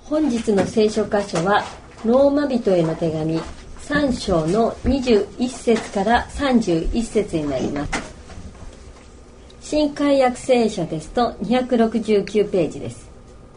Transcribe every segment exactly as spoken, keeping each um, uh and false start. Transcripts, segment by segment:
本日の聖書箇所はローマ人への手紙さん章のにじゅういち節からさんじゅういち節になります。新海訳聖書ですとにひゃくろくじゅうきゅうページです。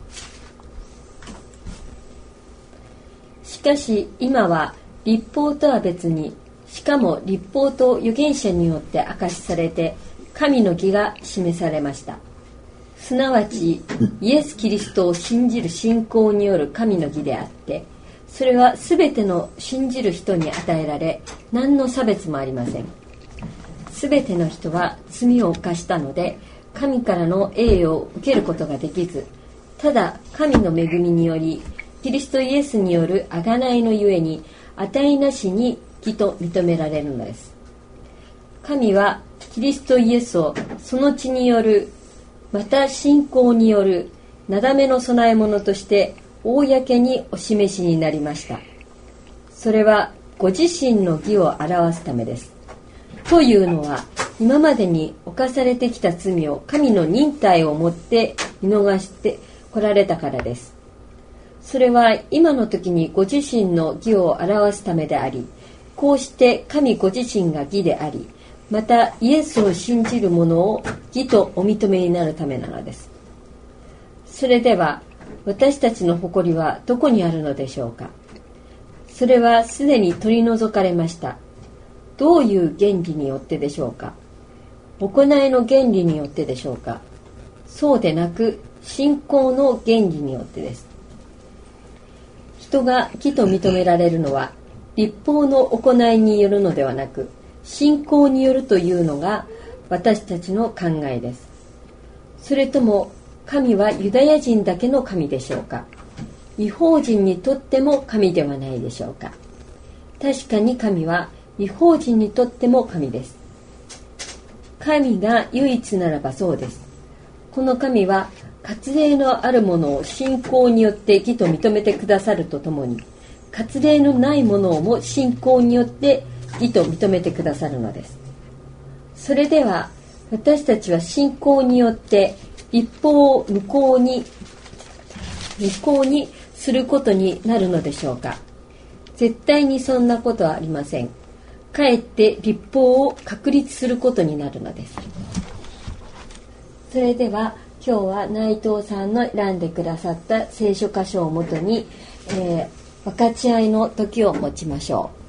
しかし今は律法とは別に、しかも律法と預言者によって明かしされて神の義が示されました。すなわちイエス・キリストを信じる信仰による神の義であって、それはすべての信じる人に与えられ、何の差別もありません。すべての人は罪を犯したので、神からの栄誉を受けることができず、ただ神の恵みによりキリストイエスによる贖いのゆえに値なしに義と認められるのです。神はキリストイエスをその血による、また信仰によるなだめの供え物として公にお示しになりました。それはご自身の義を表すためです。というのは、今までに犯されてきた罪を神の忍耐をもって見逃してこられたからです。それは今の時にご自身の義を表すためであり、こうして神ご自身が義であり、またイエスを信じる者を義とお認めになるためなのです。それでは私たちの誇りはどこにあるのでしょうか。それはすでに取り除かれました。どういう原理によってでしょうか。行いの原理によってでしょうか。そうでなく信仰の原理によってです。人が義と認められるのは律法の行いによるのではなく、信仰によるというのが私たちの考えです。それとも神はユダヤ人だけの神でしょうか。異邦人にとっても神ではないでしょうか。確かに神は異邦人にとっても神です。神が唯一ならばそうです。この神は割礼のあるものを信仰によって義と認めてくださるとともに、割礼のないものをも信仰によって義と認めてくださるのです。それでは私たちは信仰によって律法を無効に無効にすることになるのでしょうか。絶対にそんなことはありません。かえって律法を確立することになるのです。それでは今日は内藤さんの選んでくださった聖書箇所をもとに、えー、分かち合いの時を持ちましょ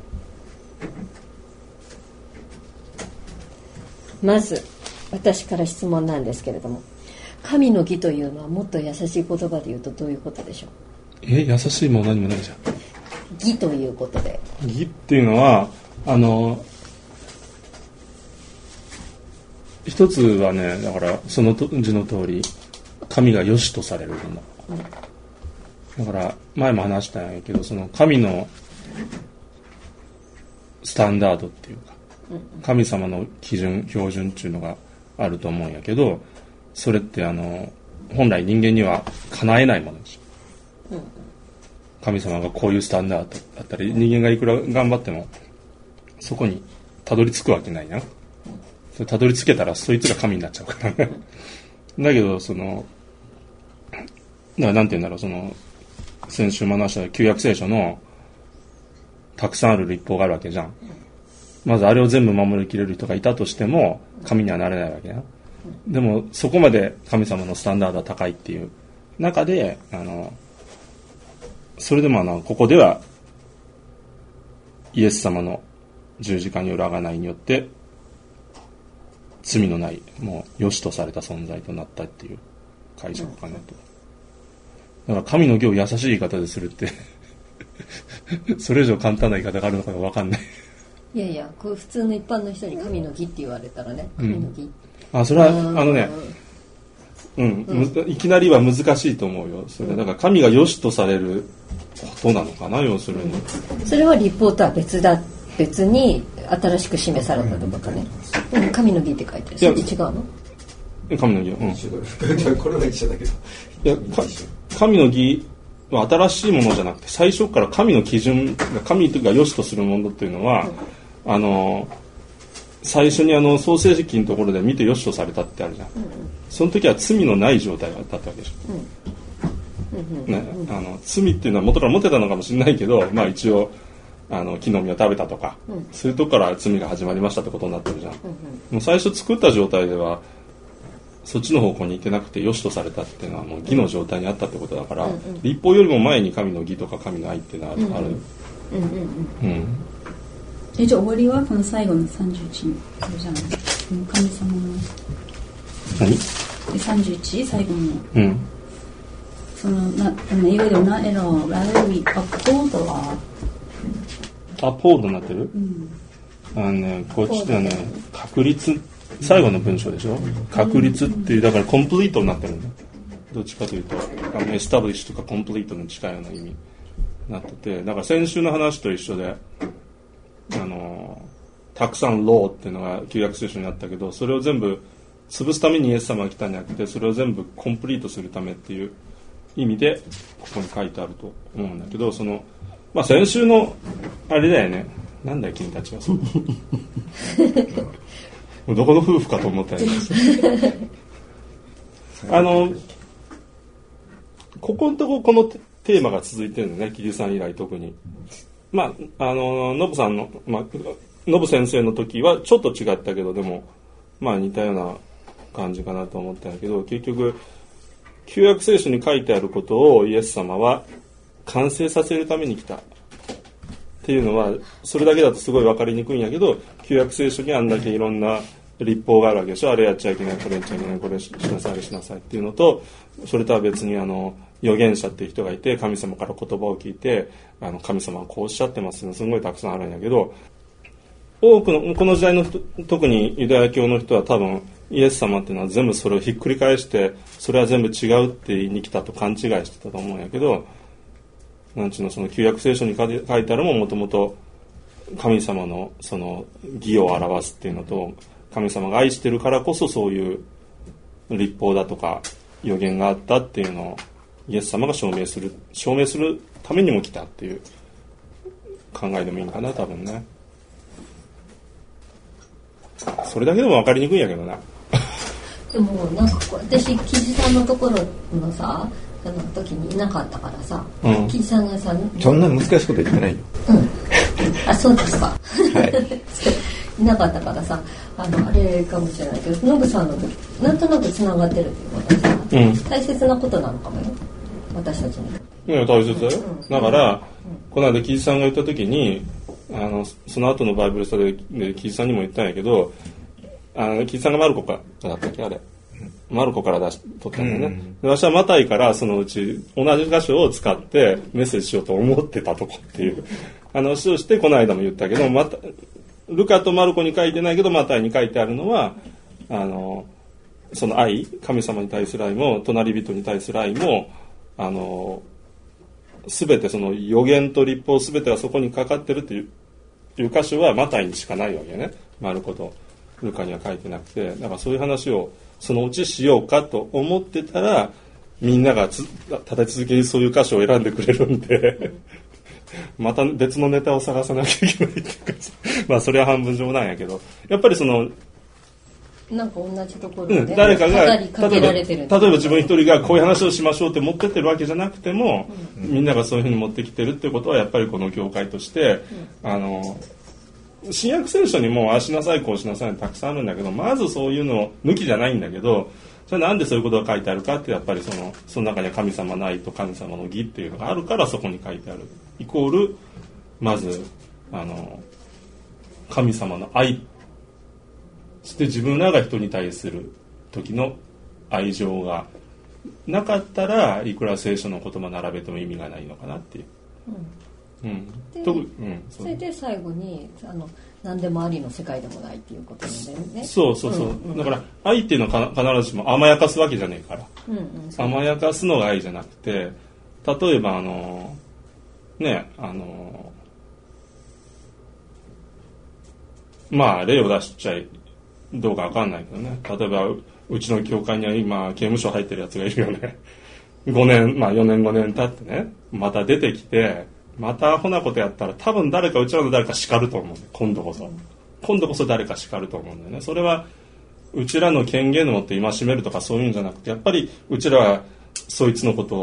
う。まず私から質問なんですけれども、神の義というのはもっと優しい言葉で言うとどういうことでしょう。 え優しいも何もないじゃん。 義ということで、 義っていうのはあの一つはね、だからその字の通り神が良しとされるもの、うん、だから前も話したんやけど、その神のスタンダードっていうか、神様の基準標準っていうのがあると思うんやけど、それってあの本来人間には叶えないものです、うん、神様がこういうスタンダードだったり、人間がいくら頑張ってもそこにたどり着くわけないな。たどり着けたらそいつが神になっちゃうからだけどそのだからなんて言うんだろう、その先週学した旧約聖書のたくさんある律法があるわけじゃん。まずあれを全部守りきれる人がいたとしても神にはなれないわけや。でもそこまで神様のスタンダードは高いっていう中で、あのそれでもあのここではイエス様の十字架による贖いによって罪のないもう良しとされた存在となったっていう解釈かなと。だから神の義を優しい言い方でするってそれ以上簡単な言い方があるのか分かんない。 いやいや、これ普通の一般の人に神の義って言われたらね、神の義、 うん、あそれはあのね、うん、うん、いきなりは難しいと思うよ。それだから神が良しとされることなのかな、要するに。 それは律法とは別だ、別に新しく示されたとかね、うん、神の義って書いてる。それ違うの？ 神の義、うん、 これは一緒だけど、 いや神の義は新しいものじゃなくて、最初から神の基準が神が良しとするものっていうのは、うん、あの最初にあの創世記のところで見て良しとされたってあるじゃん、うん、その時は罪のない状態だったわけでしょ、 ね、あの罪っていうのは元から持ってたのかもしれないけど、まあ、一応あの木の実を食べたとか、うん、そういうとこから罪が始まりましたってことになってるじゃん、うんうん、もう最初作った状態ではそっちの方向に行ってなくて良しとされたっていうのはもう義の状態にあったってことだから、うんうん、立法よりも前に神の義とか神の愛っていうのはある、うんうんうんうん、 えじゃあ終わりはこの最後のさんじゅういちそれじゃない神様の何さんじゅういち最後の、 うん、 そのな英語では not at all rather we uphold the law アポードになってる、 うん、 あのね、こっちではね確率最後の文章でしょ、うん、確率っていうだからコンプリートになってるんだ、どっちかというとエスタブリッシュとかコンプリートに近いような意味になってて、だから先週の話と一緒であのたくさんローっていうのが旧約聖書にあったけど、それを全部潰すためにイエス様が来たんじゃなくて、それを全部コンプリートするためっていう意味でここに書いてあると思うんだけど、そのまあ先週のあれだよね、なんだよ君たちはそうどこの夫婦かと思ったよねあのここのとここのテーマが続いてるんだね、キリさん以来特に。まああのノブさんの、まあ、ノブ先生の時はちょっと違ったけど、でもまあ似たような感じかなと思ったんだけど、結局旧約聖書に書いてあることをイエス様は完成させるために来たっていうのは、それだけだとすごい分かりにくいんやけど、旧約聖書にあんだけいろんな律法があるわけでしょ、あれやっちゃいけない、これやっちゃいけない、これしなさい、あれしなさいっていうのと、それとは別にあの預言者っていう人がいて、神様から言葉を聞いて、あの神様はこうおっしゃってますね、すごいたくさんあるんやけど、多くのこの時代の人、特にユダヤ教の人は多分イエス様っていうのは全部それをひっくり返して、それは全部違うって言いに来たと勘違いしてたと思うんやけど、なんちゅうの、その旧約聖書に書いてあるももともと神様のその義を表すっていうのと、神様が愛してるからこそそういう律法だとか預言があったっていうのをイエス様が証明する証明するためにも来たっていう考えでもいいのかな、多分ね。それだけでも分かりにくいんやけどなでもなんか私キジさんのところのさその時にいなかったからさ、うん、キジさんがさそんな難しいこと言ってないよ、 うん、あそうですか、 はいいなかったからさ、あのあれかもしれないけど、ノブさんの時なんとなくつながってるっていうことはさ、うん、大切なことなのかもよ、私たちに。 いや大切だよ、うん、だから、うん、この間キジさんが言った時に、あのその後のバイブルスタでキジさんにも言ったんやけど、あのキジさんがマルコからだったっけあれ、マルコから出し取ったんだよね、うん、で私はマタイからそのうち同じ箇所を使ってメッセージしようと思ってたとこっていう話をして、この間も言ったけど、またルカとマルコに書いてないけどマタイに書いてあるのは、あのその愛、神様に対する愛も隣人に対する愛も、あの全てその預言と律法全てはそこにかかってるっていういう箇所はマタイにしかないわけね、マルコとルカには書いてなくて。だからそういう話をそのうちしようかと思ってたら、みんながつ立て続けにそういう箇所を選んでくれるんでまた別のネタを探さなきゃいけないっていうかまあそれは半分冗なんやけど、やっぱりそのなんか同じところで、 うん、誰かが語りかけられてる、 例えば例えば自分一人がこういう話をしましょうって持ってってるわけじゃなくても、うん、みんながそういうふうに持ってきてるっていうことはやっぱりこの教会として、うん、あの新約聖書にもああしなさいこうしなさいたくさんあるんだけど、まずそういうの抜きじゃないんだけど、じゃあなんでそういうことが書いてあるかって、やっぱりそのその中には神様の愛と神様の義っていうのがあるからそこに書いてあるイコール、まずあの神様の愛、そして自分らが人に対する時の愛情がなかったらいくら聖書の言葉並べても意味がないのかなっていう、うんうんでうん、それで最後にあの何でもありの世界でもないっていうことなんだよね。 そうそうそう、うんうん、だから愛っていうのは必ずしも甘やかすわけじゃねえから、うんうん、甘やかすのが愛じゃなくて、例えばあのねあのまあ例を出しちゃいどうかわかんないけどね、例えばうちの教会には今刑務所入ってるやつがいるよねごねんまあよねんごねん経ってね、また出てきてまたアホなことやったら多分誰かうちらの誰か叱ると思うんだよ、今度こそ今度こそ誰か叱ると思うんだよね。それはうちらの権限を持って戒めるとかそういうんじゃなくて、やっぱりうちらはそいつのことを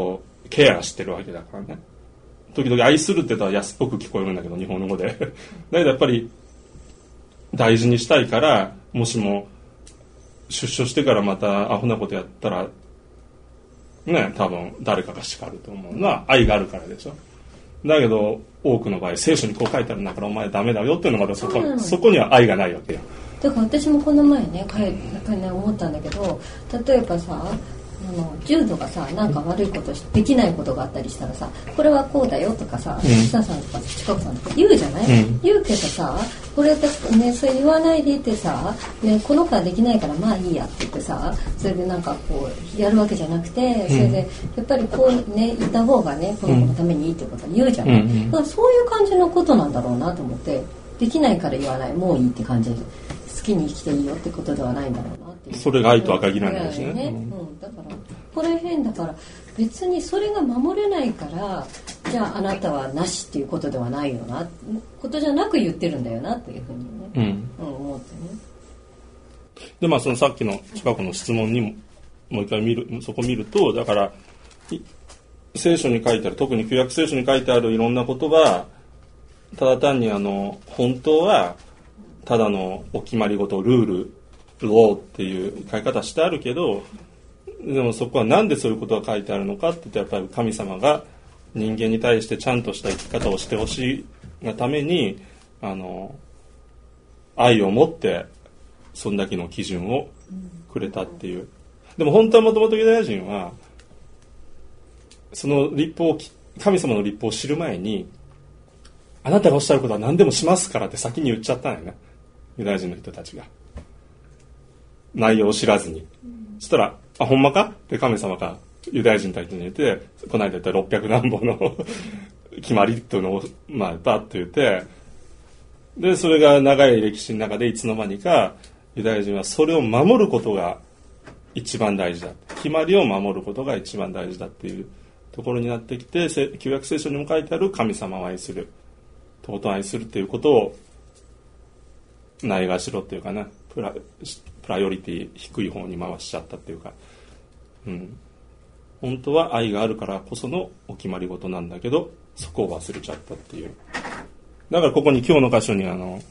ケアしてるわけだからね。時々愛するって言ったら安っぽく聞こえるんだけど日本語でだけどやっぱり大事にしたいから、もしも出所してからまたアホなことやったらね、多分誰かが叱ると思うのは愛があるからでしょ。だけど多くの場合聖書にこう書いてあるんだからお前ダメだよっていうのはまたそこ、そこには愛がないわけよ。 だから私もこの前ね、なんかね思ったんだけど、例えばさ、あの重度がさ、なんか悪いことしできないことがあったりしたらさ、これはこうだよとかさ、久、うん、さんとか近くさんとか言うじゃない、うん、言うけどさ、これだね、それ言わないでいてさ、ね、この子はできないからまあいいやって言ってさ、それでなんかこうやるわけじゃなくて、それでやっぱりこうね言った方がね、この子のためにいいってことは言うじゃない、うん、だからそういう感じのことなんだろうなと思って、できないから言わない、もういいって感じで、好きに生きていいよってことではないんだろうなっていう。 それが愛とは限らないですね、 ね、うん、だからこれ変だから、別にそれが守れないからじゃああなたはなしっていうことではないよな、ことじゃなく言ってるんだよなっていうふうにね、うんうん、思ってね。 でまあそのさっきの近くの質問にももう一回見る、そこ見ると、だから聖書に書いてある、特に旧約聖書に書いてあるいろんなことはただ単にあの本当はただのお決まり事、ルール、ローっていう書き方してあるけど、でもそこはなんでそういうことが書いてあるのかって言って、やっぱり神様が人間に対してちゃんとした生き方をしてほしいがために、あの愛を持ってそんだけの基準をくれたっていう。でも本当はもともとユダヤ人はその律法を、神様の律法を知る前に、あなたがおっしゃることは何でもしますからって先に言っちゃったんよね、ユダヤ人の人たちが、内容を知らずに。そしたら、あ、ほんまかって神様がユダヤ人たちに言って、この間言ったろっぴゃくなんぼの決まりっていうのを、まあ、バッと言って、で、それが長い歴史の中でいつの間にかユダヤ人はそれを守ることが一番大事だ、決まりを守ることが一番大事だっていうところになってきて、旧約聖書にも書いてある神様を愛する、とことん愛するっていうことをないがしろっていうかな、プラ、プライオリティ低い方に回しちゃったっていうか、うん、本当は愛があるからこそのお決まり事なんだけど、そこを忘れちゃったっていう。だからここに今日の箇所にあの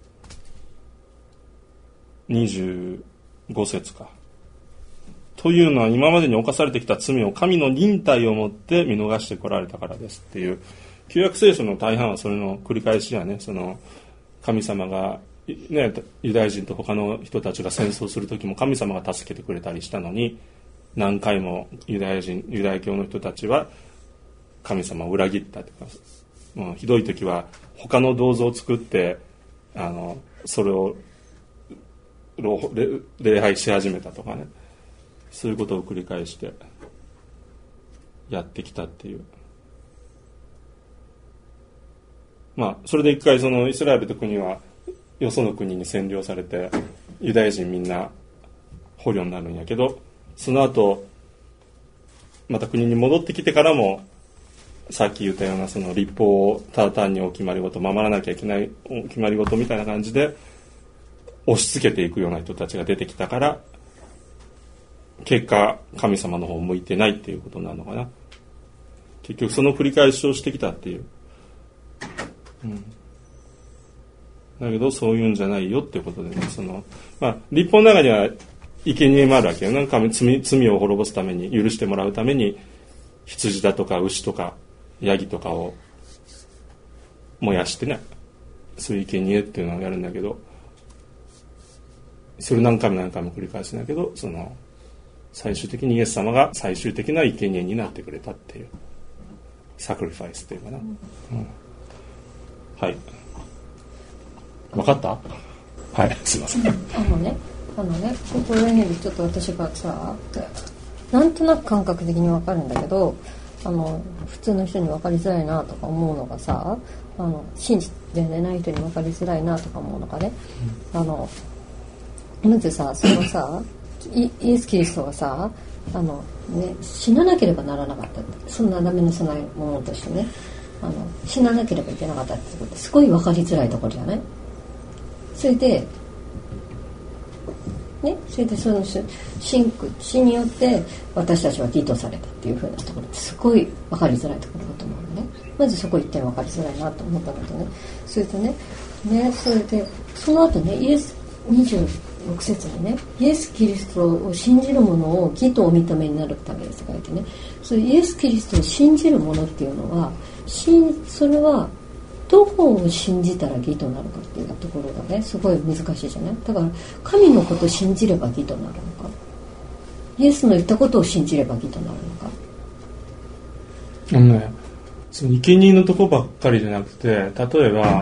にじゅうご節か、というのは今までに犯されてきた罪を神の忍耐をもって見逃してこられたからですっていう。旧約聖書の大半はそれの繰り返しやね。その神様がね、ユダヤ人と他の人たちが戦争する時も神様が助けてくれたりしたのに、何回もユダヤ人、ユダヤ教の人たちは神様を裏切ったとか、もうひどい時は他の銅像を作ってあのそれを礼拝し始めたとかね、そういうことを繰り返してやってきたっていう。まあそれで一回そのイスラエルという国はよその国に占領されてユダヤ人みんな捕虜になるんやけど、その後また国に戻ってきてからもさっき言ったようなその律法をただ単にお決まり事、守らなきゃいけないお決まり事みたいな感じで押し付けていくような人たちが出てきたから、結果神様の方を向いてないっていうことなのかな。結局その繰り返しをしてきたっていう、うん、だけどそういうんじゃないよっていうことでね、そのまあ律法の中には生贄もあるわけよ。なんか 罪, 罪を滅ぼすために、許してもらうために羊だとか牛とかヤギとかを燃やしてね、そういう生贄っていうのをやるんだけど、それ何回も何回も繰り返すんだけど、その最終的にイエス様が最終的な生贄になってくれたっていうサクリファイスっていうかな、うん、はい、分かった？はい、すいません。 あのね、あのね、これにちょっと私がさ、なんとなく感覚的に分かるんだけど、あの普通の人に分かりづらいなとか思うのがさ、あの信じてない人に分かりづらいなとか思うのがね、うん、あのまずさ、そのさイ, イエス・キリストがさ、あの、ね、死ななければならなかったって、そんなダメな備え物としてね、あの死ななければいけなかったってことすごい分かりづらいところじゃない？それでね、それでその信死によって私たちは義とされたっていう風なところってすごい分かりづらいところだと思うのね。まずそこ一点分かりづらいなと思ったのとね、それとね、ね、それでその後ね、イエスにじゅうろく節にね、イエス・キリストを信じる者を義とお認めになるためですと書いてね、それイエス・キリストを信じる者っていうのは、それはどこを信じたら義となるかっていうところがね、すごい難しいじゃない。だから神のことを信じれば義となるのか、イエスの言ったことを信じれば義となるのか。 あのね、その生贄のとこばっかりじゃなくて、例えば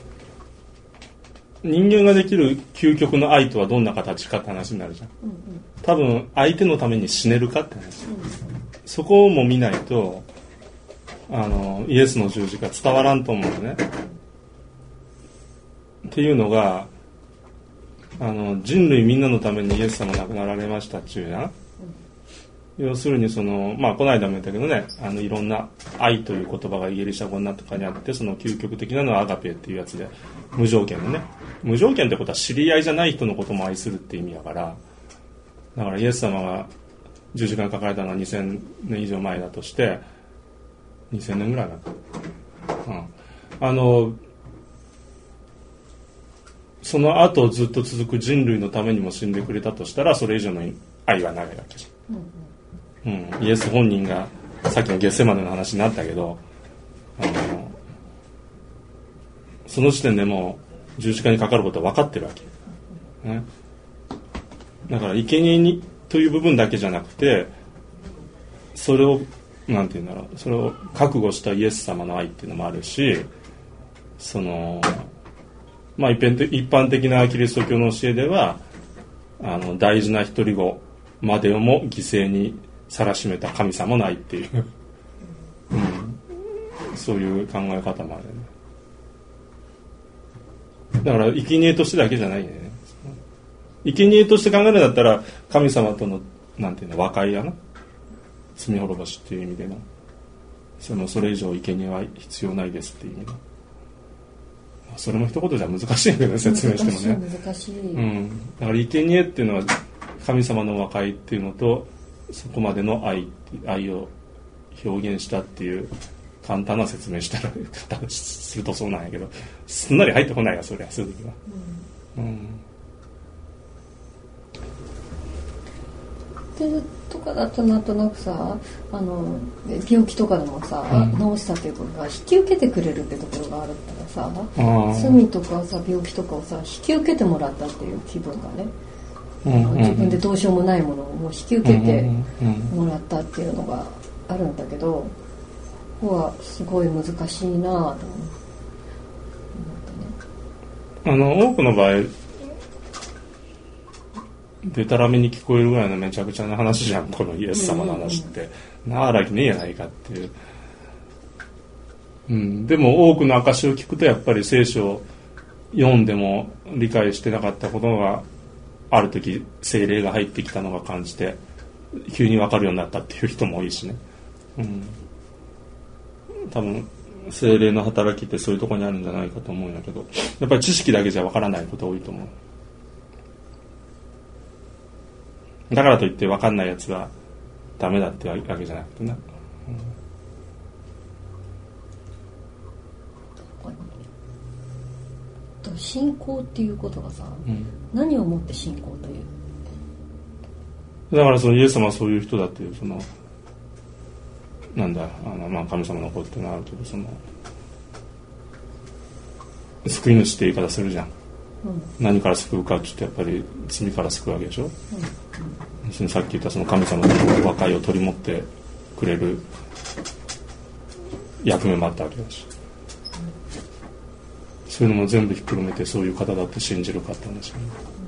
人間ができる究極の愛とはどんな形かって話になるじゃん、うんうん、多分相手のために死ねるかって話、うん、そこも見ないとあのイエスの十字架伝わらんと思うよね。っていうのがあの人類みんなのためにイエス様亡くなられましたっていうじゃん、うん、要するにその、まあ、この間も言ったけどね、あのいろんな愛という言葉がイギリシャ語になとかにあって、その究極的なのはアガペっていうやつで、無条件のね、無条件ってことは知り合いじゃない人のことも愛するって意味だから、だからイエス様が十字架にかかれたのはにせんねん以上前だとしてにせんねんぐらいだった、うん、あのその後ずっと続く人類のためにも死んでくれたとしたら、それ以上の愛はないわけじゃん、うんうん、イエス本人がさっきのゲッセマネの話になったけど、あのその時点でもう十字架にかかることは分かってるわけ、ね、だから生贄にという部分だけじゃなくて、それをなんていうんだろう、それを覚悟したイエス様の愛っていうのもあるし、そのまあ一般的なキリスト教の教えでは、あの大事な独り子までをも犠牲にさらしめた神様の愛っていう、うん、そういう考え方もあるよね。だから生贄としてだけじゃないね。生贄として考えるんだったら、神様とのなんていうの和解やな、罪滅ぼしっていう意味での、そのそれ以上生贄は必要ないですっていう意味の、それも一言じゃ難しいんだけど、説明してもね。 難しい、 うん、だから生贄っていうのは神様の和解っていうのと、そこまでの愛愛を表現したっていう簡単な説明したらするとそうなんやけど、すんなり入ってこないよ、そりゃそういう時は、うんうん、でとかだとなんとなくさ、あの病気とかでもさ、うん、治したっていうことが引き受けてくれるってところがあるったらさ、罪とかさ病気とかをさ引き受けてもらったっていう気分がね、うんうん、自分でどうしようもないものをもう引き受けてもらったっていうのがあるんだけど、ここはすごい難しいなと思ってね。 あの多くの場合でたらめに聞こえるぐらいのめちゃくちゃな話じゃん、このイエス様の話って、うんうんうん、なあらきねえやないかっていう、うん、でも多くの証を聞くと、やっぱり聖書を読んでも理解してなかったことがある時聖霊が入ってきたのが感じて急に分かるようになったっていう人も多いしね、うん、多分聖霊の働きってそういうところにあるんじゃないかと思うんだけど、やっぱり知識だけじゃ分からないこと多いと思う。だからといって分かんないやつはダメだってわけじゃなくてな、 うん、信仰っていうことがさ、うん、何をもって信仰という、 だからそのイエス様はそういう人だっていう、そのなんだあの、まあ、神様の子っていうのはあるけど、その救い主って言い方するじゃん、うん、何から救うかって言ってやっぱり罪から救うわけでしょ、うんうん、さっき言ったその神様の和解を取り持ってくれる役目もあったわけだし、うん、そういうのも全部ひっくるめてそういう方だって信じるかって話ね、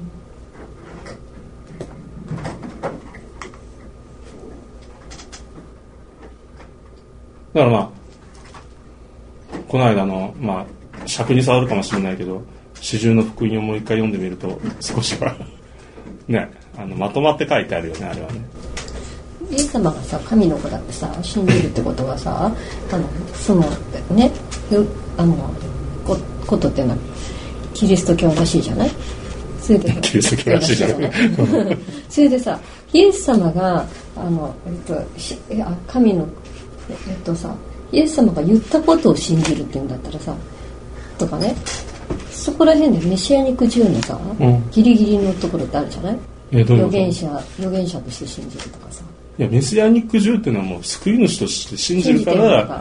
だからまあこの間のまあ尺に触るかもしれないけど、四十の福音をもう一回読んでみると少しはね、あのまとまって書いてあるよね、あれはね。 イエス様がさ神の子だってさ信じるってことはさ、あのそのねあのこことっていうのはキリスト教らしいじゃない。 それでキリスト教らしいじゃんそれでさ、イエス様があの、えっと、しあ神のえっとさイエス様が言ったことを信じるっていうんだったらさとかね、そこら辺でメシアニックじゅうのさ、うん、ギリギリのところってあるじゃない。預言者預言者として信じるとかさ。 いやメシアニックじゅうっていうのはもう救い主として信じるから、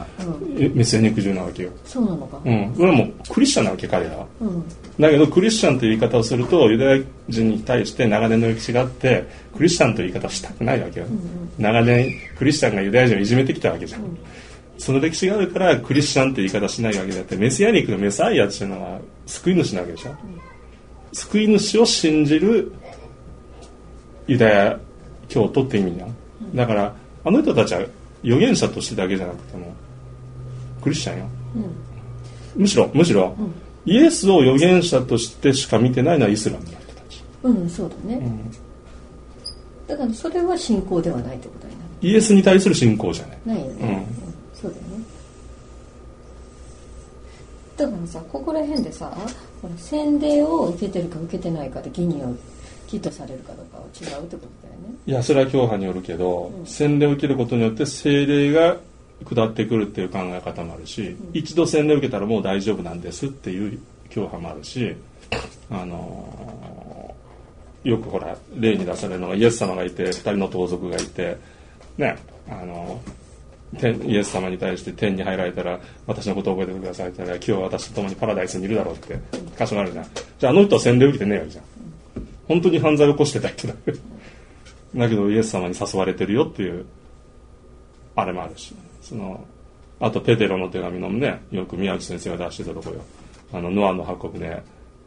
うん、メシアニックじゅうなわけよ。 そうなのか。 うん。これはもうクリスチャンなわけ彼らは、うん、だけどクリスチャンという言い方をするとユダヤ人に対して長年の歴史があってクリスチャンという言い方をしたくないわけよ、うんうん、長年クリスチャンがユダヤ人をいじめてきたわけじゃん、うん、その歴史があるからクリスチャンという言い方しないわけであって、メシアニックのメサイアっていうのは救い主なわけでしょ、うん、救い主を信じるユダヤ教徒って意味じゃん。だからあの人たちは預言者としてだけじゃなくてもクリスチャンよ、うん、むしろむしろ、うん、イエスを預言者としてしか見てないのはイスラムの人たち。 うんそうだね、うん、だからそれは信仰ではないってことになる。 イエスに対する信仰じゃない。 ないよね、うんうん、そうだよね。だからさここら辺でさこの洗礼を受けてるか受けてないかで義による義とされるかどうかは違うってことだよね。 いやそれは教派によるけど、うん、洗礼を受けることによって聖霊が下ってくるっていう考え方もあるし、うん、一度洗礼を受けたらもう大丈夫なんですっていう教派もあるし、あのー、よくほら例に出されるのがイエス様がいてふたりの盗賊がいてね、あのー、イエス様に対して天に入られたら私のことを覚えてくださいって言ったら今日は私と共にパラダイスにいるだろうって箇所があるじゃん。じゃああの人は洗礼を受けてねえわけじゃん。本当に犯罪を起こしてた人だだけどイエス様に誘われてるよっていうあれもあるし、そのあとペテロの手紙のねよく宮内先生が出してたところよ、あのノアの箱舟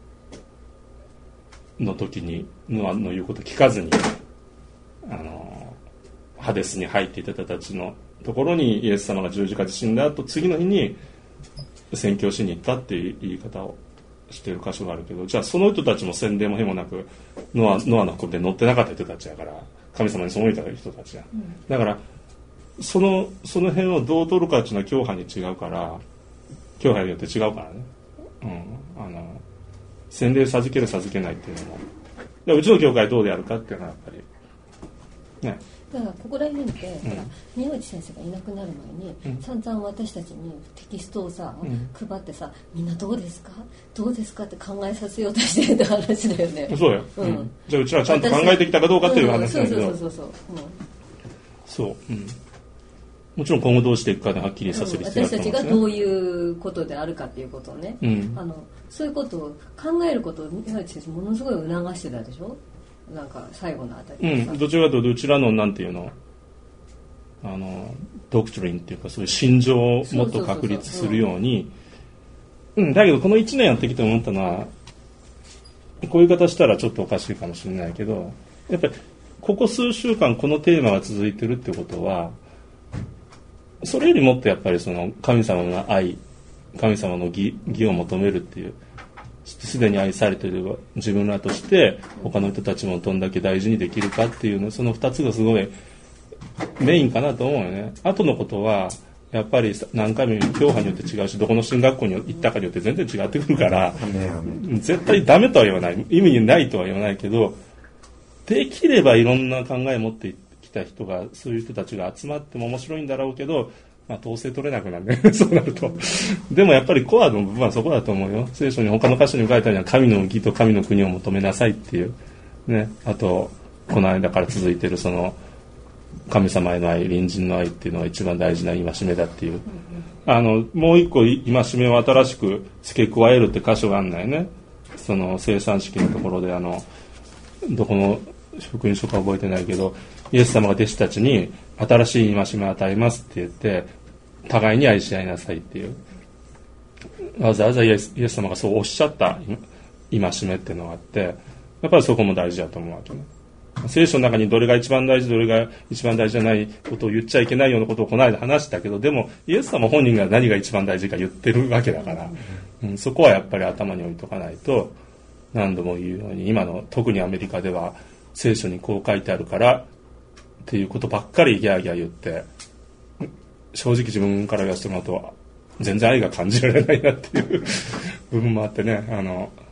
の時にノアの言うこと聞かずにあのハデスに入っていた人たちのところにイエス様が十字架で死んだ後次の日に宣教しに行ったっていう言い方をしている箇所があるけど、じゃあその人たちも洗礼もへもなくノア、ノアの箱で乗ってなかった人たちだから神様に背いた人たちだ、うん、だからそのその辺をどう取るかっていうのは教派に違うから教派によって違うからね、うん、あの洗礼授ける授けないっていうのもでうちの教会どうであるかっていうのはやっぱりね。 だからここら辺で、うん、ほら宮内先生がいなくなる前に、うん、散々私たちにテキストをさ、うん、配ってさみんなどうですかどうですかって考えさせようとしてるって話だよね。 そうよ、うんうん、じゃあうちらちゃんと考えてきたかどうかっていう話だけど、 そうそうそうそうそう、うん、もちろん今後どうしていくかではっきりさせる必要があると思うんですね、 私たちがどういうことであるかっていうことをね、うん、あのそういうことを考えることを宮内先生ものすごい促してたでしょ。なんか最後のあたりでさ、うん、どちらかというとうちらのなんていうのあのドクトリンっていうかそういう心情をもっと確立するように、うんだけどこのいちねんやってきて思ったのはこういう言い方したらちょっとおかしいかもしれないけどやっぱりここ数週間このテーマが続いてるってことはそれよりもっとやっぱりその神様の愛神様の 義, 義を求めるっていうすでに愛されている自分らとして他の人たちもどんだけ大事にできるかっていうのそのふたつがすごいメインかなと思うよね。あとのことはやっぱり何回も教派によって違うしどこの進学校に行ったかによって全然違ってくるから絶対ダメとは言わない意味ないとは言わないけどできればいろんな考えを持ってきた人がそういう人たちが集まっても面白いんだろうけどまあ、統制取れなくなるねそうなるとでもやっぱりコアの部分はそこだと思うよ。聖書に他の箇所に書いてあるのは神の義と神の国を求めなさいっていうね。あとこの間から続いているその神様への愛隣人の愛っていうのが一番大事な戒めだっていうあのもう一個戒めを新しく付け加えるって箇所があるんだよね。その生産式のところであのどこの福音書か覚えてないけどイエス様が弟子たちに新しい戒めを与えますって言って互いに愛し合いなさいっていうわざわざイエス、イエス様がそうおっしゃった戒めっていうのがあってやっぱりそこも大事だと思うわけね。聖書の中にどれが一番大事どれが一番大事じゃないことを言っちゃいけないようなことをこの間話したけどでもイエス様本人が何が一番大事か言ってるわけだから、うん、そこはやっぱり頭に置いとかないと何度も言うように今の特にアメリカでは聖書にこう書いてあるからっていうことばっかりギャーギャー言って正直自分から言わせてもらうと全然愛が感じられないなっていう部分もあってねあの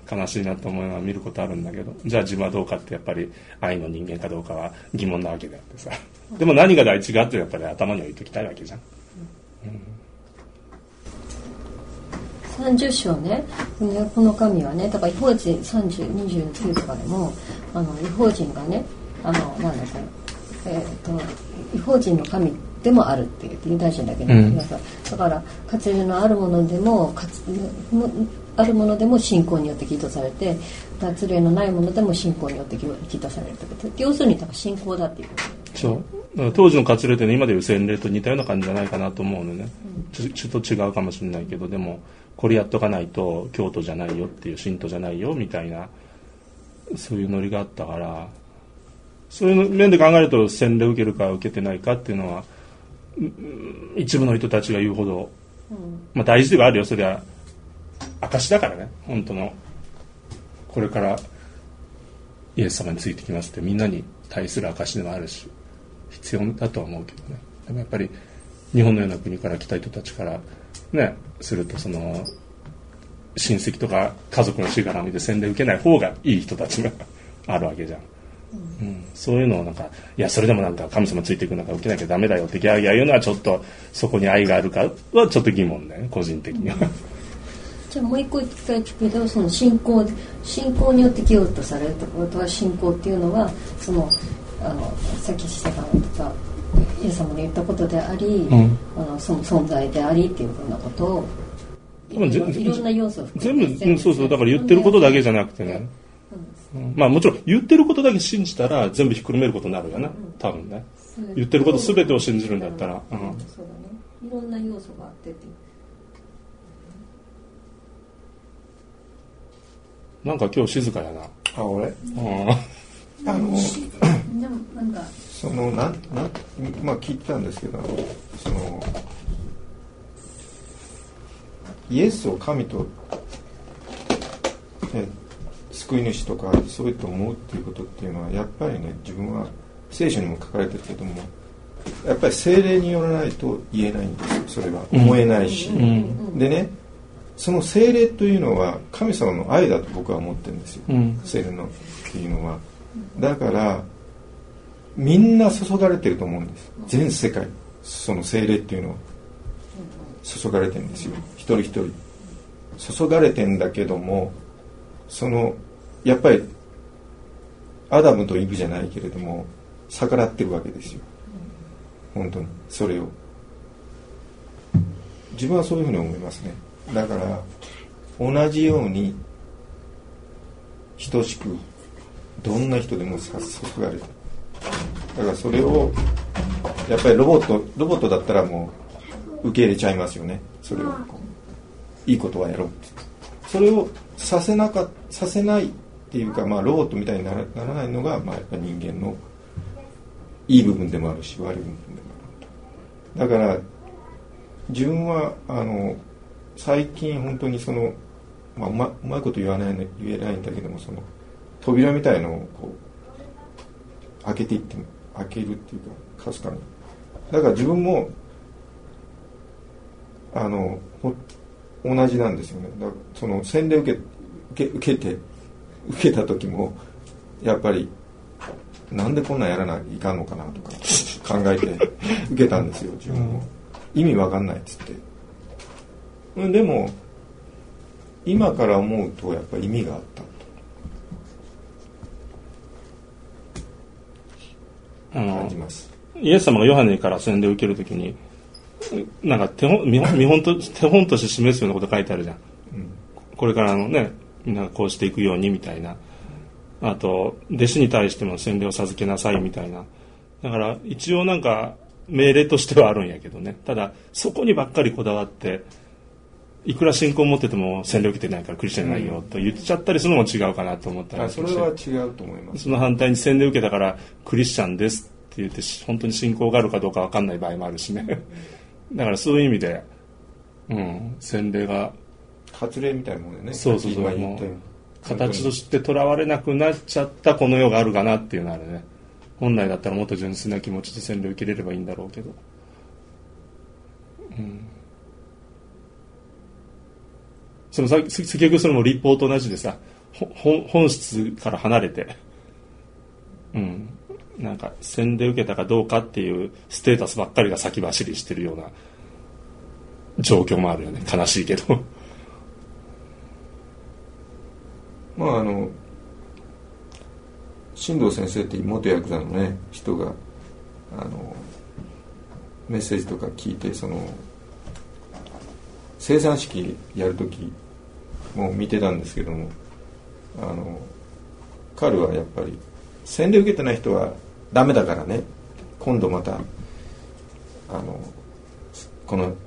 悲しいなと思いながら見ることあるんだけど、じゃあ自分はどうかってやっぱり愛の人間かどうかは疑問なわけであってさ、でも何が第一かってやっぱり頭に置いときたいわけじゃん、 うん、さんじゅっ章ね、この神はね、だから異邦人さんじゅう、にじゅうきゅうとかでもあの異邦人がね、あのなんだっけ、えー、と異邦人の神でもあるって言ってユダヤ人だけど、うん、だから割礼のあるものでもあるものでも信仰によって起訴されて、割礼のないものでも信仰によって起訴されると、要するに信仰だっていうこと。 そう当時の割礼って、ね、今でいう洗礼と似たような感じじゃないかなと思うのね、うん、ちょっと違うかもしれないけど、でもこれやっとかないと教徒じゃないよっていう、信徒じゃないよみたいな、そういうノリがあったから、そういう面で考えると洗礼を受けるか受けてないかっていうのは一部の人たちが言うほど、うん、まあ大事ではあるよ。それは証だからね、本当のこれからイエス様についてきますってみんなに対する証でもあるし、必要だとは思うけどね。でもやっぱり日本のような国から来た人たちからねすると、その親戚とか家族の死から見て洗礼受けない方がいい人たちがあるわけじゃん、うん、そういうのをなんか、いやそれでもなんか神様ついていくなんか受けなきゃダメだよってギャーギャー言うのはちょっと、そこに愛があるかはちょっと疑問だよね、個人的には。 じゃあもう一個聞きたいけど、その信仰信仰によって義とされるってことは、信仰っていうのはそのあのさっきしてたのとかイエス様に言ったことであり、うん、あのその存在でありっていうふうなことをいろんな要素を全部、うん、そうそう、だから言ってることだけじゃなくてね、うん、まあもちろん言ってることだけ信じたら全部ひっくるめることになるよね、多分ね、うん、言ってること全てを信じるんだったら、うんうん、 そうだね、いろんな要素があってっていう。 なんか今日静かやな。 あ、俺、うん、あのでもなんかそのなんなんまあ聞いてたんですけど、そのイエスを神と、ね、救い主とかそういった思うっていうことっていうのは、やっぱりね、自分は聖書にも書かれてるけども、やっぱり聖霊によらないと言えないんですよ。それは思えないし、うん、でね、その聖霊というのは神様の愛だと僕は思ってるんですよ、うん、聖霊のっていうのは。だからみんな注がれてると思うんです。全世界その聖霊っていうのは注がれてるんですよ、一人一人注がれてんだけども、そのやっぱりアダムとイブじゃないけれども逆らってるわけですよ、本当にそれを。自分はそういうふうに思いますね。だから同じように等しくどんな人でも注がれる。だからそれをやっぱりロボットロボットだったらもう受け入れちゃいますよね。それをいいことはやろうって。それをさせなかさせないっていうか、まあロボットみたいになら、ならないのが、まあやっぱ人間のいい部分でもあるし悪い部分でもあると。だから自分はあの最近本当にその、まあ、うま、うまいこと言わない言えないんだけども、その扉みたいのをこう開けていって開けるっていうか、かすかに。だから自分もあの同じなんですよね。だからその洗礼受け受け受けて受けた時もやっぱりなんでこんなんやらないかんのかなとか考えて受けたんですよ、自分も。意味わかんないっつって。でも今から思うとやっぱり意味があったと感じます。 イエス様がヨハネから洗礼を受けるときになんか手本見本見本と手本として示すようなこと書いてあるじゃん、うん、これからのねみんなこうしていくようにみたいな、あと弟子に対しても洗礼を授けなさいみたいな。だから一応なんか命令としてはあるんやけどね、ただそこにばっかりこだわっていくら信仰を持ってても洗礼を受けてないからクリスチャンじゃないよと言っちゃったりするのも違うかなと思ったり、 うん、それは違うと思います。 その反対に洗礼を受けたからクリスチャンですって言って本当に信仰があるかどうか分かんない場合もあるしねだからそういう意味で、うん、洗礼が割礼みたいなもんだよね。 そうそうそう、もう形としてとらわれなくなっちゃったこの世があるかなっていうのはあるね。本来だったらもっと純粋な気持ちで洗礼を受けれればいいんだろうけど、うん、その結局それも立法と同じでさ、 本本質から離れて、うん、なんか洗礼受けたかどうかっていうステータスばっかりが先走りしてるような状況もあるよね。悲しいけどまああの進藤先生って元ヤクザのね人があのメッセージとか聞いて、その生産式やるときも見てたんですけども、あの彼はやっぱり洗礼受けてない人はダメだからね、今度またあのこの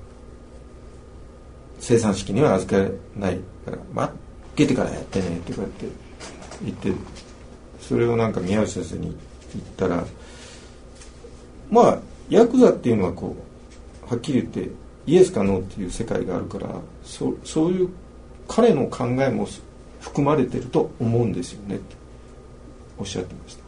生産式には預けないから待っててからやってねとかって言って、それをなんか宮内先生に言ったら、まあヤクザっていうのはこうはっきり言ってイエスかノーっていう世界があるから、そそういう彼の考えも含まれてると思うんですよねっておっしゃってました。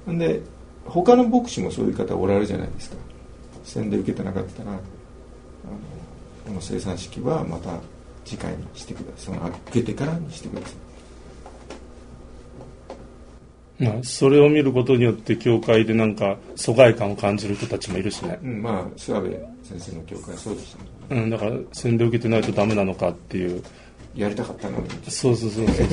で他の牧師もそういう方おられるじゃないですか。洗礼受けてなかったらあのこの生産式はまた次回にしてください、その受けてからにしてください。 まあ、それを見ることによって教会でなんか疎外感を感じる人たちもいるしね、 うん、まあ諏訪部先生の教会はそうでしたね、 うん、だから洗礼受けてないとダメなのかっていう、 やりたかったのに、 そうそうそうそうそう、うん、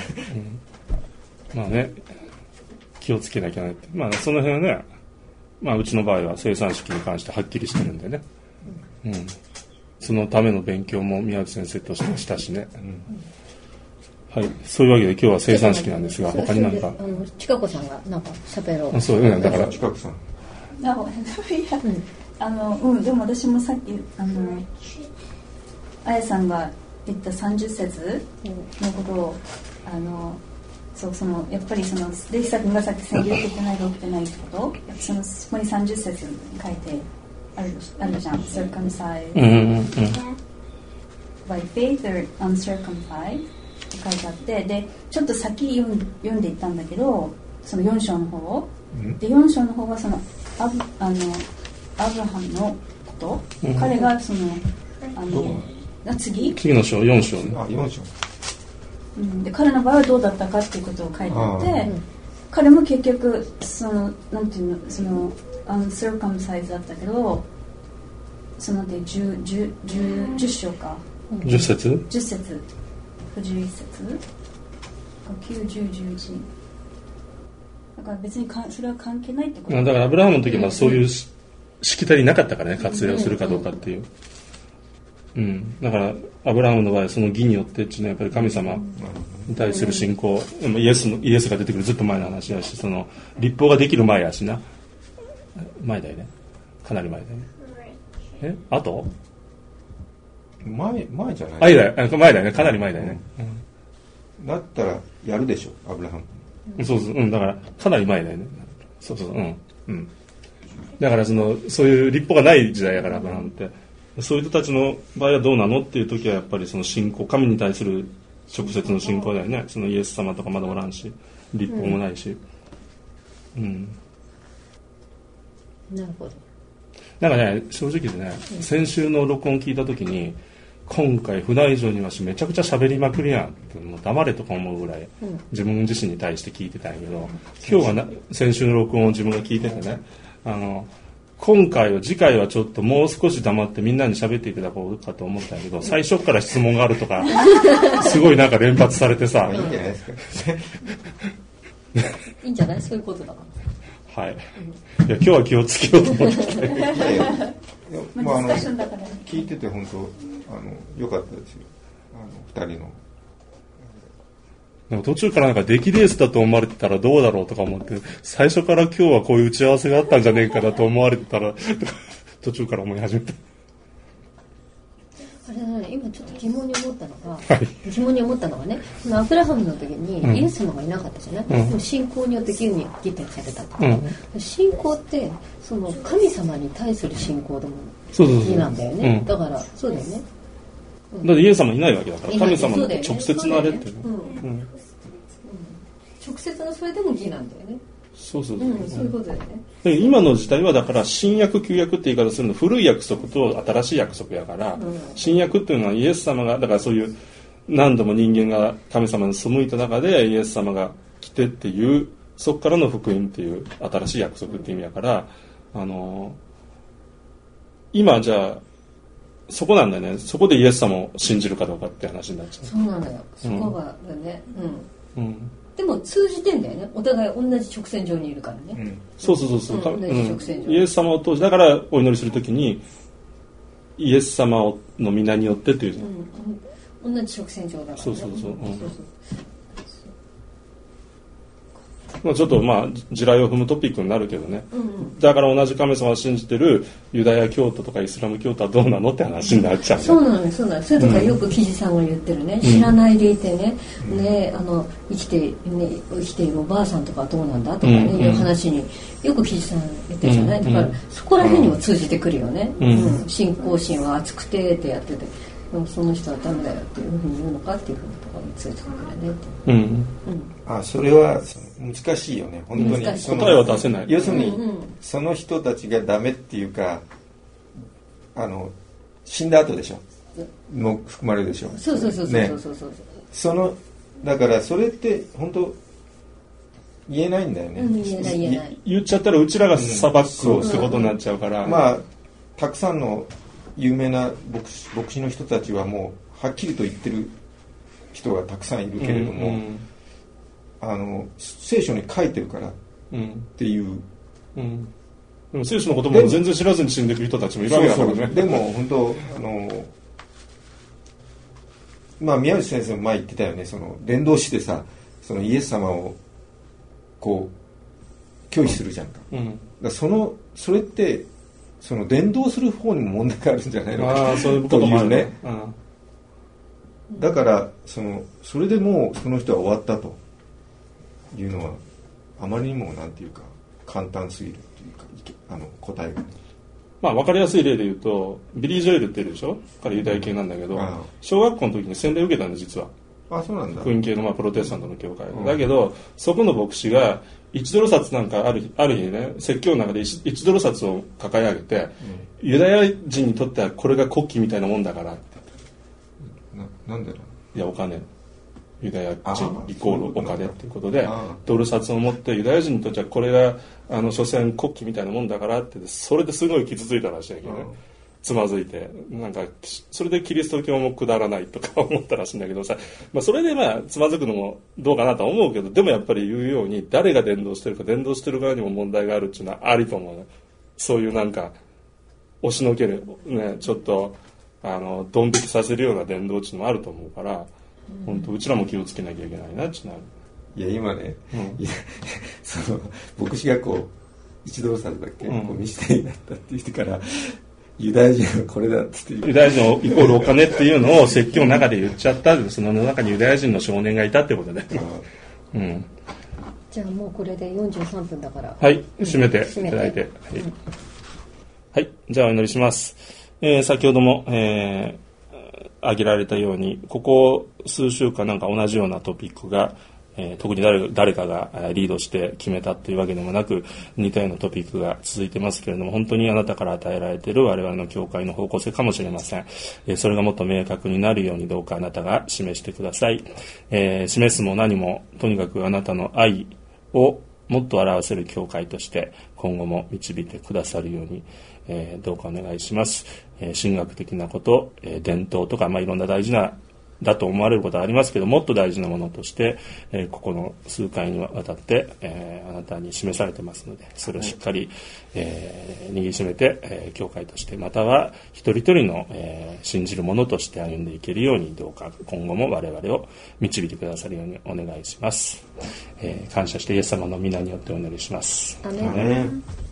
まあね気をつけなきゃなって、まあその辺はね、まあうちの場合は生産式に関してはっきりしてるんでね、うん、そのための勉強も宮内先生としてしたしね、うんはい、そういうわけで今日は生産式なんですが、他に何かあのちかこさんがなんか喋ろう。 そうね、だからちかこさん、 あ、いや、あの、うん、でも私もさっきあのあやさんが言ったさんじゅっ節のことを、あのそうそのやっぱりそのレイサ君がさっき洗礼受けてないか受けてないってこと、そのそこにさんじゅっ節に書いてあるあるじゃん。circumcised、 うんうんうん、 by faith or uncircumcised書いてあって、でちょっと先読ん、読んでいったんだけど、そのよん章の方、うん、でよん章の方はそのアブあのアブラハムのこと、うん、彼がそのあの次次の章よん章ね、 あよん章、 うん、で彼の場合はどうだったかっていうことを書いてあって、うん、彼も結局そのなんていうの、そのアンサーカムサイズだったけど、そので 10, 10, 10, 10章か、 うん、じゅっ節じゅっ節じゅういち節きゅう、じゅう、じゅういち、だから別にかそれは関係ないってこと。 だからアブラハムの時はそういうしきたりなかったからね、割礼をするかどうかっていう、うん、だからアブラハムの場合はその義によってっていうのはやっぱり神様に対する信仰、うん、イエスのイエスが出てくるずっと前の話だし、その立法ができる前やしな、前だよね、かなり前だよね、えあと前前じゃない、 あいだよ、前だよね、かなり前だよね、 うん、だったらやるでしょアブラハム、 そうそう、うん、だからかなり前だよね、そうそう、うんうん、だからそのそういう立法がない時代やからアブラハムって、そういう人たちの場合はどうなのっていう時はやっぱりその信仰、神に対する直接の信仰だよね。そのイエス様とかまだおらんし、立法もないし、うん、 うん、なるほど。 なんかね、正直でね、うん、先週の録音聞いた時に、今回船井城にはしめちゃくちゃ喋りまくりやんってもう黙れとか思うぐらい、うん、自分自身に対して聞いてたんやけど、今日はな先週の録音を自分が聞いててね、あの今回は次回はちょっともう少し黙ってみんなに喋っていただこうかと思ったんやけど、最初から質問があるとかすごいなんか連発されてさ、 いいんじゃないですかいいんじゃない、そういうことだから、 はい、いや今日は気をつけようと思ってきていやいや、まあ、あの聞いてて本当あの良かったですよ、あのふたりの。 でも途中からなんか出来レースだと思われてたらどうだろうとか思って、最初から今日はこういう打ち合わせがあったんじゃねえかなと思われてたら途中から思い始めた。 あれだね、今ちょっと疑問に思ったのが、はい、疑問に思ったのがね、そのアブラハムの時にイエス様がいなかったじゃない、うん、でも信仰によって義に義点されたと、うん、信仰ってその神様に対する信仰でも義なんだよね、うん、だからそうだよね、 うん、だってイエス様いないわけだから神様の直接のあれって、ね、うんうん、 直接のそれでも義なんだよね。 そうそうそう、うん、 そういうことだよね。 で今の時代はだから新約旧約って言い方するの古い約束と新しい約束やから、うん、新約っていうのはイエス様がだからそういう何度も人間が神様に背いた中でイエス様が来てっていう、そこからの福音っていう新しい約束って意味だから、あの今じゃあそこなんだよね。そこでイエス様を信じるかどうかって話になっちゃう。 そうなのよ。そこがね、うん、うんうんでも通じてんだよね。お互い同じ直線上にいるからね。 うん、そうそうそうそう。 うん、同じ直線上、 うん。イエス様を通してだからお祈りするときにイエス様の皆によってっていう、 うん。同じ直線上だからね。 そうそうそう。うん、 そうそうまあ、ちょっとまあ地雷を踏むトピックになるけどね、 うんうん、 だから同じ神様を信じてるユダヤ教徒とかイスラム教徒はどうなのって話になっちゃう、ね、 そうなのよ、そうなの。それとかよく記事さんが言ってるね、うん、知らないでいてね、うん、ねあの生きて、ね、生きているおばあさんとかどうなんだとかね、うん、いう話によく記事さん言ってるじゃない、うん、だからそこら辺にも通じてくるよね、うんうん、信仰心は熱くてってやってて、でもその人はダメだよっていうふうに言うのかっていうふうなところに通じてくるねって、うんうん、 あそれは難しいよね本当に。 答えは出せない。 要するにその人たちがダメっていうか、あの死んだ後でしょも含まれるでしょ。 そうそうそうそうそうそう、ね、 そのだからそれって本当言えないんだよね、 うん、言えない言えない言っちゃったらうちらが裁くってことになっちゃうから、 うん、まあたくさんの有名な牧師、牧師の人たちはもうはっきりと言ってる人がたくさんいるけれども、うんうん、あの聖書に書いてるからっていう、うんうん、でも聖書のことも全然知らずに死んでいく人たちもいるわけだからね。 そうそうでも本当あのまあ宮内先生も前言ってたよね、その伝道してさそのイエス様をこう拒否するじゃんか、うん、だからそのそれってその伝道する方にも問題があるんじゃないのかあそういうこともあるね、 うん、だからそのそれでもうその人は終わったというのはあまりにもなんていうか簡単すぎるっていうかあの答えがね。 まあ分かりやすい例で言うとビリー・ジョエルっているでしょ、彼ユダヤ系なんだけど、ああ小学校の時に洗礼を受けたんです実は。 あそうなんだ。 福音系のまあプロテスタントの教会、うん、だけどそこの牧師がいちドル札なんかあるある日ね説教の中で 1, いちドル札を抱え上げて、うん、ユダヤ人にとってはこれが国旗みたいなもんだからってな, なんでいやお金ユダヤ人イコールお金っていうことでドル札を持ってユダヤ人にとってはこれがあの所詮国旗みたいなもんだからってそれですごい傷ついたらしいんだけどね、つまずいてなんかそれでキリスト教もくだらないとか思ったらしいんだけどさ、まあ、それでまあつまずくのもどうかなとは思うけど、でもやっぱり言うように誰が伝道してるか伝道してる側にも問題があるっていうのはありと思うね。そういうなんか押しのけるねちょっとあのドン引きさせるような伝道っていうのもあると思うから、うん、本当うちらも気をつけなきゃいけないなっていうのはある。 いや今ね、うん、いやその牧師がこう一度さんだっけ、うん、こう見せてになったって言ってからユダヤ人はこれだってユダヤ人イコールお金っていうのを説教の中で言っちゃった。その中にユダヤ人の少年がいたってことで、うん、 じゃあもうこれでよんじゅうさんぷんだからはい締めていただいて、はい、うんはい、じゃあお祈りします、えー、先ほども、えー、挙げられたようにここ数週間なんか同じようなトピックがえー、特に 誰, 誰かがリードして決めたというわけでもなく似たようなトピックが続いてますけれども、本当にあなたから与えられている我々の教会の方向性かもしれません、えー、それがもっと明確になるようにどうかあなたが示してください、えー、示すも何もとにかくあなたの愛をもっと表せる教会として今後も導いてくださるように、えー、どうかお願いします、えー、神学的なこと、えー、伝統とか、まあ、いろんな大事なだと思われることはありますけど、もっと大事なものとして、えー、ここの数回にわたって、えー、あなたに示されてますので、それをしっかり、えー、握りしめて、えー、教会としてまたは一人一人の、えー、信じる者として歩んでいけるようにどうか今後も我々を導いてくださるようにお願いします、えー、感謝してイエス様の皆によってお祈りします。 アメン。